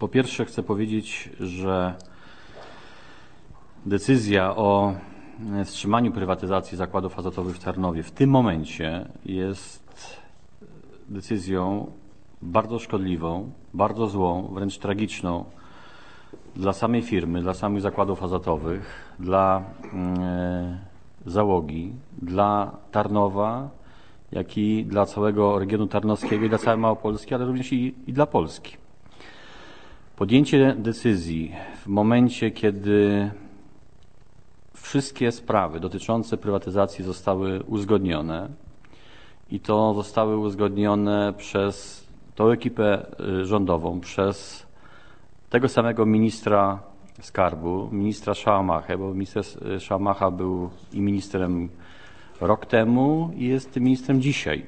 Po pierwsze chcę powiedzieć, że decyzja o wstrzymaniu prywatyzacji zakładów azotowych w Tarnowie w tym momencie jest decyzją bardzo szkodliwą, bardzo złą, wręcz tragiczną dla samej firmy, dla samych zakładów azotowych, dla załogi, dla Tarnowa, jak i dla całego regionu tarnowskiego i dla całej Małopolski, ale również i dla Polski. Podjęcie decyzji w momencie, kiedy wszystkie sprawy dotyczące prywatyzacji zostały uzgodnione i to zostały uzgodnione przez tą ekipę rządową, przez tego samego ministra skarbu, ministra Szałamachę, bo minister Szałamacha był i ministrem rok temu i jest tym ministrem dzisiaj.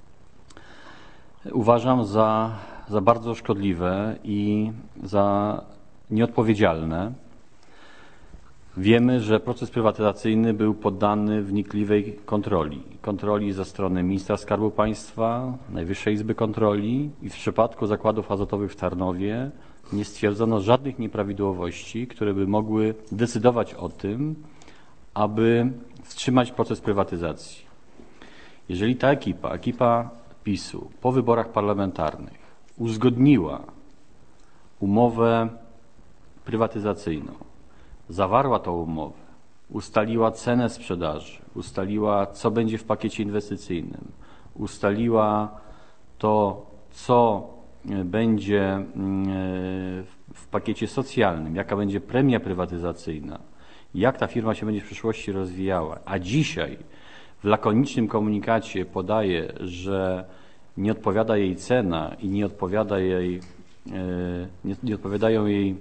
Uważam za bardzo szkodliwe i za nieodpowiedzialne. Wiemy, że proces prywatyzacyjny był poddany wnikliwej kontroli ze strony ministra Skarbu Państwa, Najwyższej Izby Kontroli i w przypadku zakładów azotowych w Tarnowie nie stwierdzono żadnych nieprawidłowości, które by mogły decydować o tym, aby wstrzymać proces prywatyzacji. Jeżeli ta ekipa PiS-u po wyborach parlamentarnych uzgodniła umowę prywatyzacyjną, zawarła tą umowę, ustaliła cenę sprzedaży, ustaliła, co będzie w pakiecie inwestycyjnym, ustaliła to, co będzie w pakiecie socjalnym, jaka będzie premia prywatyzacyjna, jak ta firma się będzie w przyszłości rozwijała, a dzisiaj w lakonicznym komunikacie podaje, że nie odpowiada jej cena i nie odpowiadają jej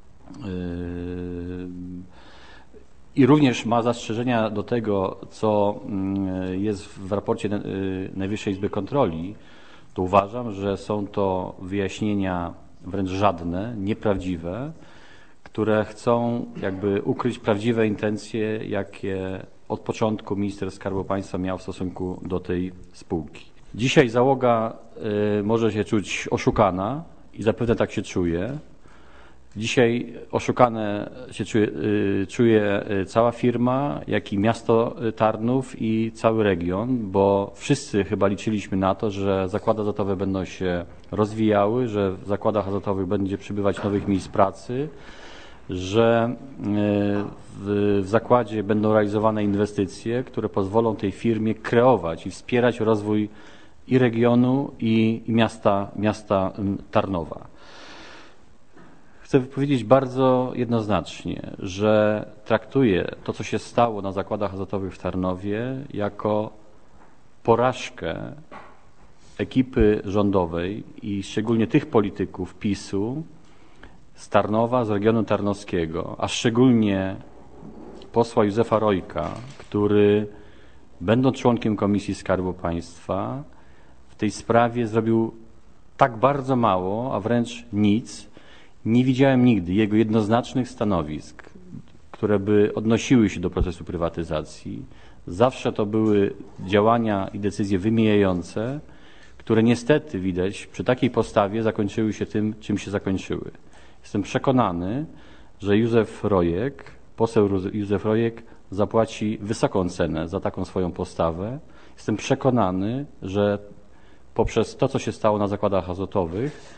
i również ma zastrzeżenia do tego, co jest w raporcie Najwyższej Izby Kontroli, to uważam, że są to wyjaśnienia wręcz żadne, nieprawdziwe, które chcą jakby ukryć prawdziwe intencje, jakie od początku minister Skarbu Państwa miał w stosunku do tej spółki. Dzisiaj załoga może się czuć oszukana i zapewne tak się czuje. Dzisiaj oszukane się czuje cała firma, jak i miasto Tarnów i cały region, bo wszyscy chyba liczyliśmy na to, że zakłady azotowe będą się rozwijały, że w zakładach azotowych będzie przybywać nowych miejsc pracy, że w zakładzie będą realizowane inwestycje, które pozwolą tej firmie kreować i wspierać rozwój i regionu, i miasta Tarnowa. Chcę powiedzieć bardzo jednoznacznie, że traktuję to, co się stało na zakładach azotowych w Tarnowie, jako porażkę ekipy rządowej i szczególnie tych polityków PiS-u z Tarnowa, z regionu tarnowskiego, a szczególnie posła Józefa Rojka, który będąc członkiem Komisji Skarbu Państwa w tej sprawie zrobił tak bardzo mało, a wręcz nic. Nie widziałem nigdy jego jednoznacznych stanowisk, które by odnosiły się do procesu prywatyzacji. Zawsze to były działania i decyzje wymijające, które niestety widać przy takiej postawie zakończyły się tym, czym się zakończyły. Jestem przekonany, że poseł Józef Rojek zapłaci wysoką cenę za taką swoją postawę. Jestem przekonany, że poprzez to, co się stało na zakładach azotowych,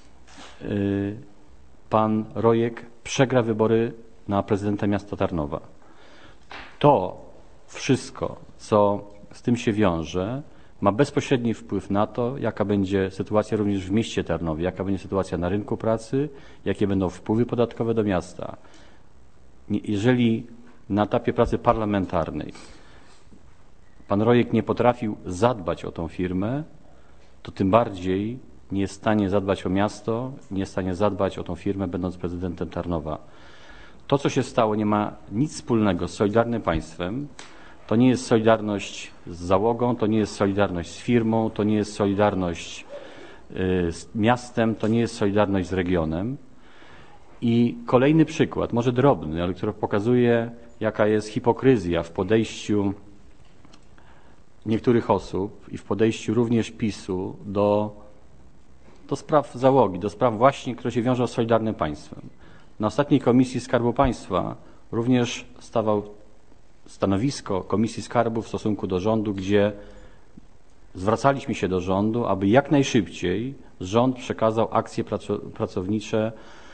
pan Rojek przegra wybory na prezydenta miasta Tarnowa. To wszystko, co z tym się wiąże, ma bezpośredni wpływ na to, jaka będzie sytuacja również w mieście Tarnowie, jaka będzie sytuacja na rynku pracy, jakie będą wpływy podatkowe do miasta. Jeżeli na etapie pracy parlamentarnej pan Rojek nie potrafił zadbać o tą firmę, to tym bardziej nie jest w stanie zadbać o miasto, nie jest w stanie zadbać o tą firmę, będąc prezydentem Tarnowa. To, co się stało, nie ma nic wspólnego z Solidarnym Państwem. To nie jest solidarność z załogą, to nie jest solidarność z firmą, to nie jest solidarność z miastem, to nie jest solidarność z regionem. I kolejny przykład, może drobny, ale który pokazuje, jaka jest hipokryzja w podejściu niektórych osób i w podejściu również PiS-u do do spraw załogi, do spraw właśnie, które się wiążą z Solidarnym Państwem. Na ostatniej Komisji Skarbu Państwa również stawał stanowisko Komisji Skarbu w stosunku do rządu, gdzie zwracaliśmy się do rządu, aby jak najszybciej rząd przekazał akcje pracownicze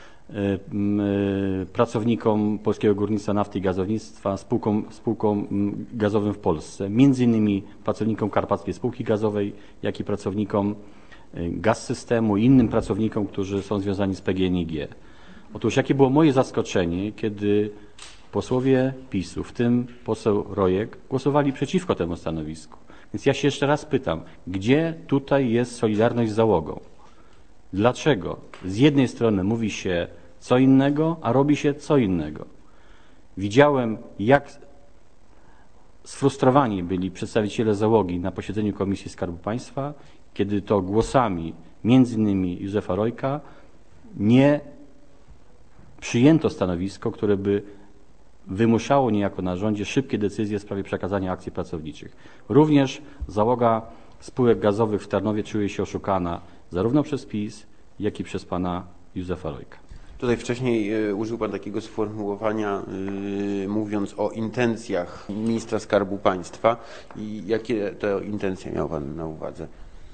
pracownikom Polskiego Górnictwa Nafty i Gazownictwa, spółkom gazowym w Polsce, między innymi pracownikom Karpackiej Spółki Gazowej, jak i pracownikom Gaz-Systemu i innym pracownikom, którzy są związani z PGNiG. Otóż jakie było moje zaskoczenie, kiedy posłowie PiS-u, w tym poseł Rojek, głosowali przeciwko temu stanowisku. Więc ja się jeszcze raz pytam, gdzie tutaj jest solidarność z załogą? Dlaczego z jednej strony mówi się co innego, a robi się co innego? Widziałem, jak sfrustrowani byli przedstawiciele załogi na posiedzeniu Komisji Skarbu Państwa, kiedy to głosami między innymi Józefa Rojka nie przyjęto stanowisko, które by wymuszało niejako na rządzie szybkie decyzje w sprawie przekazania akcji pracowniczych. Również załoga spółek gazowych w Tarnowie czuje się oszukana zarówno przez PiS, jak i przez pana Józefa Rojka. Tutaj wcześniej użył pan takiego sformułowania, mówiąc o intencjach ministra Skarbu Państwa. I jakie te intencje miał pan na uwadze?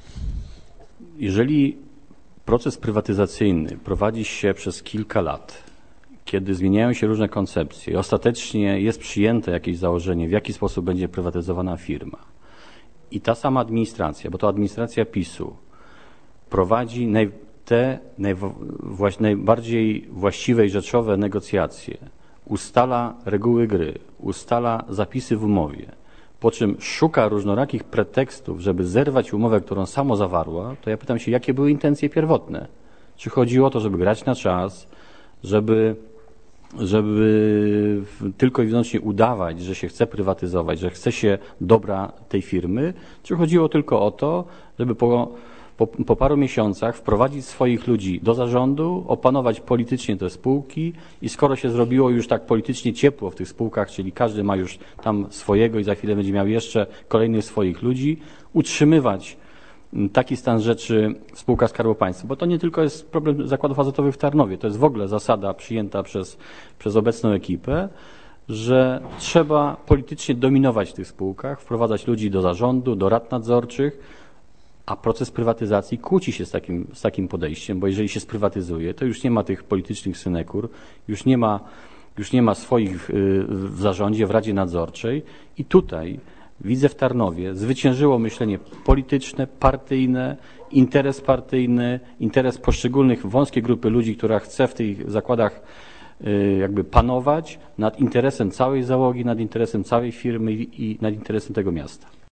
Jeżeli proces prywatyzacyjny prowadzi się przez kilka lat, kiedy zmieniają się różne koncepcje i ostatecznie jest przyjęte jakieś założenie, w jaki sposób będzie prywatyzowana firma i ta sama administracja, bo to administracja PiS-u prowadzi te najbardziej właściwe i rzeczowe negocjacje, ustala reguły gry, ustala zapisy w umowie, po czym szuka różnorakich pretekstów, żeby zerwać umowę, którą samo zawarła, to ja pytam się, jakie były intencje pierwotne? Czy chodziło o to, żeby grać na czas, żeby tylko i wyłącznie udawać, że się chce prywatyzować, że chce się dobra tej firmy, czy chodziło tylko o to, żeby po paru miesiącach wprowadzić swoich ludzi do zarządu, opanować politycznie te spółki i skoro się zrobiło już tak politycznie ciepło w tych spółkach, czyli każdy ma już tam swojego i za chwilę będzie miał jeszcze kolejnych swoich ludzi, utrzymywać taki stan rzeczy w spółkach Skarbu Państwa, bo to nie tylko jest problem zakładów azotowych w Tarnowie, to jest w ogóle zasada przyjęta przez obecną ekipę, że trzeba politycznie dominować w tych spółkach, wprowadzać ludzi do zarządu, do rad nadzorczych, a proces prywatyzacji kłóci się z takim podejściem, bo jeżeli się sprywatyzuje, to już nie ma tych politycznych synekur, już nie ma swoich w zarządzie, w Radzie Nadzorczej i tutaj widzę w Tarnowie zwyciężyło myślenie polityczne, partyjne, interes poszczególnych wąskiej grupy ludzi, która chce w tych zakładach jakby panować nad interesem całej załogi, nad interesem całej firmy i nad interesem tego miasta.